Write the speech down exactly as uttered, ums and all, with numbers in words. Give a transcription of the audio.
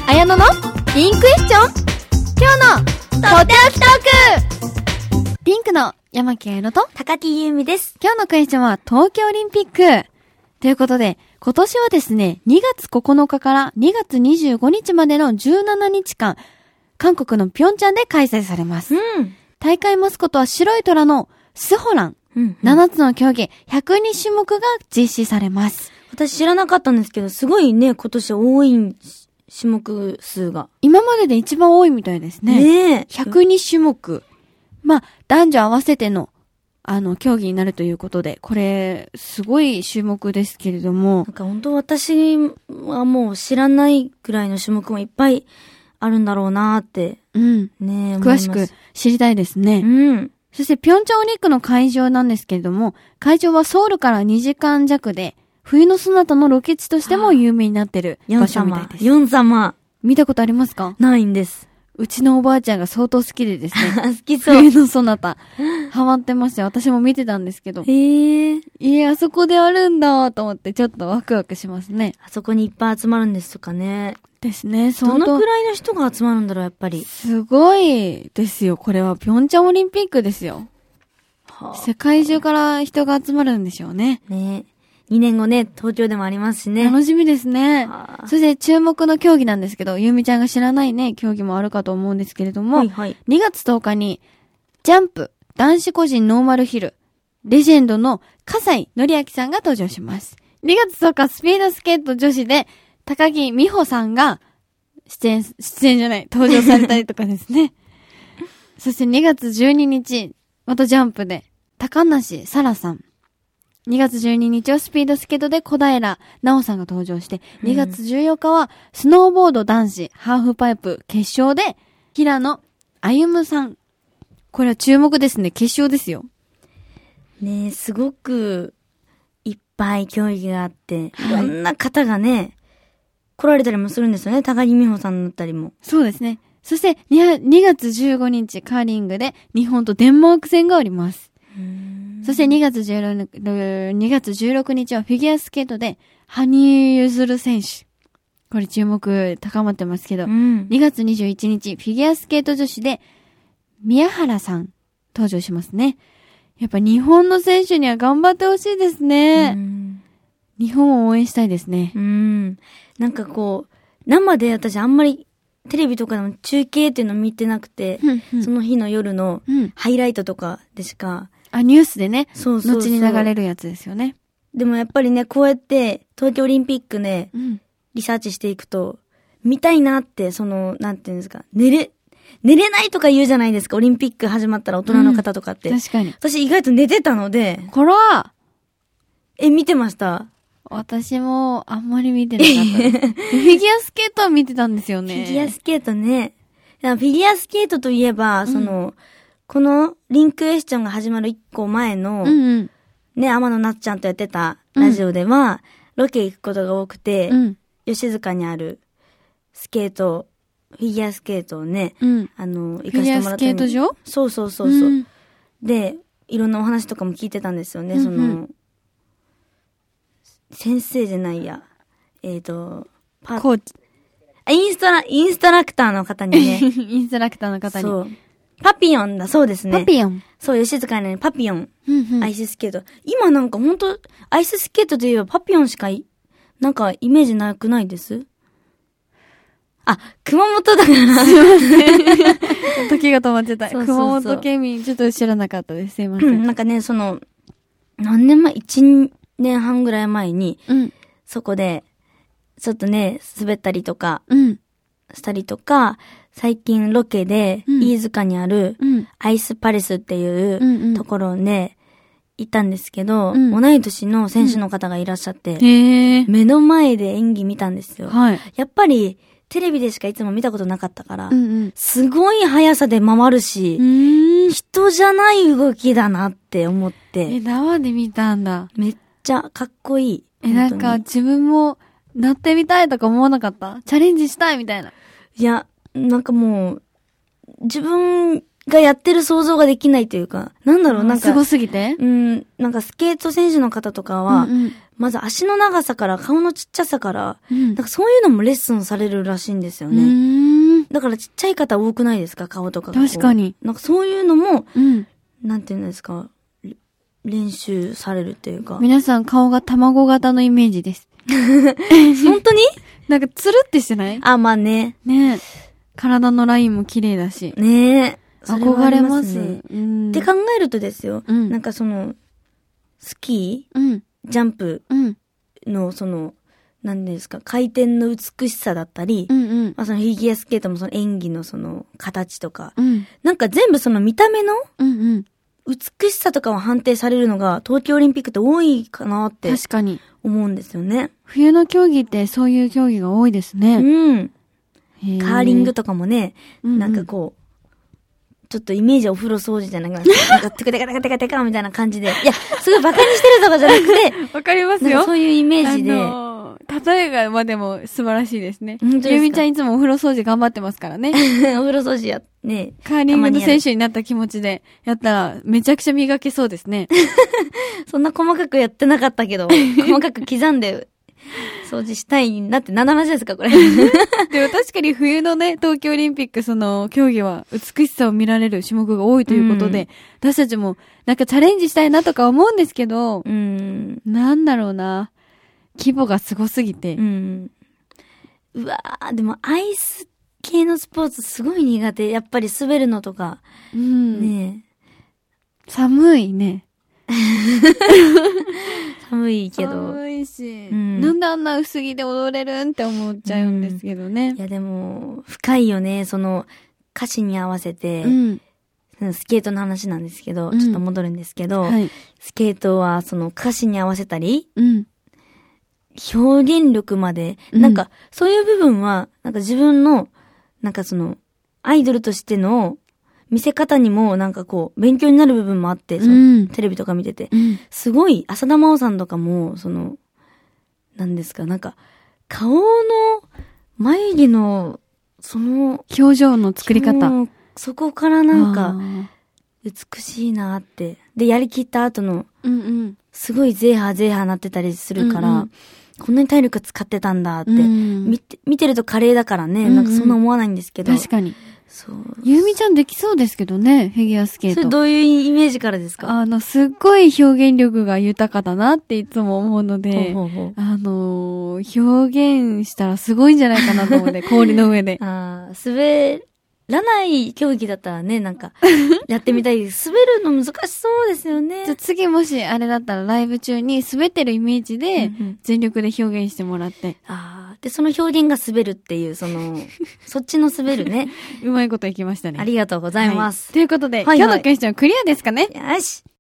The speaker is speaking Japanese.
綾乃のピンクエスチョン。今日のとっておきトーク。ピンクの山木綾乃と高木優美です。 今日のクエスチョンは東京オリンピックということで、今年はですね、にがつここのかからにがつにじゅうごにちまでのじゅうしちにちかん、韓国のピョンチャンで開催されます。 うん。 大会マスコットは白い虎のスホラン。うんうん、ななつの競技ひゃくにしゅもくが実施されます。 私知らなかったんですけど、すごいね、今年多い種目数が。 今までで一番多いみたいですね。 ねえ。 ひゃくにしゅもく。まあ、男女合わせての、あの、競技になるということで、これ、すごい種目ですけれども。 なんか本当私はもう知らないくらいの種目もいっぱいあるんだろうなーって。 うん。 ねえ、 詳しく知りたいですね。 うん。 そして、ピョンチャンオリンピックの会場なんですけれども、会場はソウルからにじかんじゃくで、冬のそなたのロケ地としても有名になってる場所みたいです。 ヨン様。 見たことありますか？ ないんです。 うちのおばあちゃんが相当好きでですね。 好きそう。 冬のそなた。ハマってました。私も見てたんですけど。 へー。 いや、あそこであるんだと思ってちょっとワクワクしますね。 あそこにいっぱい集まるんですとかね。 ですね。 どのくらいの人が集まるんだろう、やっぱり。 すごいですよ。これはピョンチャンオリンピックですよ。はあ、世界中から人が集まるんでしょうね。 ね。にねんごね、東京でもありますしね。 楽しみですね。 はあ、 そして注目の競技なんですけど、ゆみちゃんが知らないね、競技もあるかと思うんですけれども、 はいはい、 にがつとおかに、ジャンプ、男子個人ノーマルヒル、レジェンドの笠井紀明さんが登場します。にがつとおか、スピードスケート女子で、高木美帆さんが、出演、出演じゃない、登場されたりとかですね。そしてにがつじゅうににち、またジャンプで、高梨沙羅さん。にがつじゅうににちはスピードスケートで小平奈緒さんが登場して、うん、にがつじゅうよっかはスノーボード男子ハーフパイプ決勝で、平野歩夢さん。これは注目ですね。決勝ですよ。 ねえ、すごくいっぱい競技があって、いろんな方がね、来られたりもするんですよね。高木美帆さんだったりも。 そうですね。そしてにがつじゅうごにちカーリングで日本とデンマーク戦があります。そしてにがつじゅうろく、にがつじゅうろくにちはフィギュアスケートで羽生結弦選手。これ注目高まってますけど、うん、にがつにじゅういちにちフィギュアスケート女子で宮原さん登場しますね。やっぱ日本の選手には頑張ってほしいですね。うん、日本を応援したいですね。 うん。なんかこう、生で私あんまりテレビとかでも中継っていうの見てなくて、うんうん、その日の夜のハイライトとかでしか、 あ、ニュースでね。 そうそうそう。 後に流れるやつですよね。 でもやっぱりね、こうやって東京オリンピックね、うん、リサーチしていくと、見たいなって、その、なんていうんですか、寝れ、寝れないとか言うじゃないですか、オリンピック始まったら大人の方とかって。 うん、確かに。 私意外と寝てたので。 こらえ、見てました？ 私もあんまり見てなかった。フィギュアスケートは見てたんですよね。 フィギュアスケートね。フィギュアスケートといえば、うん、その、このリンクエスチョンが始まる一個前の、うんうん、ね、天野なっちゃんとやってたラジオでは、うん、ロケ行くことが多くて、うん、吉塚にあるスケート、フィギュアスケートをね、うん、あの、行かせてもらった。フィギュアスケート場？ そうそうそうそう、うん。で、いろんなお話とかも聞いてたんですよね、うんうん、その、先生じゃないや、えっ、ー、と、 パーコーチ。 インストラ、インストラクターの方にね。 インストラクターの方に。 そう。パピヨンだ、そうですね。 パピヨン。 そう、吉塚にね、パピヨン。うんうん、アイススケート。今なんかほんと、アイススケートといえばパピヨンしかい、なんかイメージなくないです？あ、熊本だから。すいません。時が止まってた。そうそうそう、熊本県民、ちょっと知らなかったです。すいません。うん、 なんかね、その、何年前 ?いちねんはんぐらい前に、うん、そこで、ちょっとね、滑ったりとか、うん、したりとか、最近ロケで、うん、飯塚にある、アイスパレスっていうところね、行ったんですけど、うん、同い年の選手の方がいらっしゃって、うん、目の前で演技見たんですよ。はい、やっぱり、テレビでしかいつも見たことなかったから、うんうん、すごい速さで回るし、人じゃない動きだなって思って。 え、生で見たんだ。 めっちゃかっこいい。 え、なんか自分もなってみたいとか思わなかった？チャレンジしたいみたいな。 いや、なんかもう、自分がやってる想像ができないというか、なんだろう、なんか。 すごすぎて？ うん、なんかスケート選手の方とかは、うんうん、 まず足の長さから顔のちっちゃさから、うん、なんかそういうのもレッスンされるらしいんですよね。うーんだからちっちゃい方多くないですか、顔とかが。 確かに。 なんかそういうのも、うん、なんていうんですか、練習されるっていうか。 皆さん顔が卵型のイメージです。 本当になんかつるってしてない？ あ、まあね。 ねえ。体のラインも綺麗だし。 ねえ。 憧れます。うん、って考えるとですよ、うん、なんかその、スキー、うん、ジャンプのその、何ですか、回転の美しさだったり、うんうん、まあ、そのフィギュアスケートもその演技のその形とか、うん、なんか全部その見た目の美しさとかを判定されるのが東京オリンピックって多いかなって確かに思うんですよね。 冬の競技ってそういう競技が多いですね。 うん。カーリングとかもね、うんうん、なんかこう、ちょっとイメージはお風呂掃除じゃなくて、なんかテカテカテカテカテカみたいな感じで、いや、すごいバカにしてるとかじゃなくて、 わかりますよ。 そういうイメージで。あのー、例えがまでも素晴らしいですね。ゆみちゃんいつもお風呂掃除頑張ってますからね。 お風呂掃除や、ね。 カーリングの選手になった気持ちでやったら、めちゃくちゃ磨けそうですね。 そんな細かくやってなかったけど、細かく刻んで、掃除したいなって何の話ですかこれ。 でも確かに冬のね、東京オリンピックその競技は美しさを見られる種目が多いということで、うん、私たちもなんかチャレンジしたいなとか思うんですけど、うん、なんだろうな、規模がすごすぎて。うん、 うわー、でもアイス系のスポーツすごい苦手。やっぱり滑るのとか。うん、ねえ。寒いね。 寒いけど。 寒いし、うん。なんであんな薄着で踊れるんって思っちゃうんですけどね。 うん、いやでも、深いよね。その、歌詞に合わせて、うん、スケートの話なんですけど、うん、ちょっと戻るんですけど、はい、スケートはその歌詞に合わせたり、うん、表現力まで、うん、なんか、そういう部分は、なんか自分の、なんかその、アイドルとしての、見せ方にもなんかこう勉強になる部分もあって、その、うん、テレビとか見てて、うん、すごい浅田真央さんとかもそのなんですか、なんか顔の眉毛のその表情の作り方、 そこからなんか美しいなって、でやりきった後の、うんうん、すごいゼーハーゼーハーなってたりするから、うんうん、こんなに体力使ってたんだって、うん、見て見てると華麗だからね、うんうん、なんかそんな思わないんですけど、 確かに。そう。ゆみちゃんできそうですけどね、フィギュアスケート。 それどういうイメージからですか？ あの、すっごい表現力が豊かだなっていつも思うので、ほうほうほう、あのー、表現したらすごいんじゃないかなと思って、氷の上で。 ああ、滑らない競技だったらね、なんか、やってみたいです。滑るの難しそうですよね。 じゃ次もしあれだったらライブ中に滑ってるイメージで、全力で表現してもらって。うんうん、 ああ、で、その表現が滑るっていう、その、そっちの滑るね。 うまいこといきましたね。 ありがとうございます。 はい、ということで、はいはい、今日のクエスチョンクリアですかね？ よし。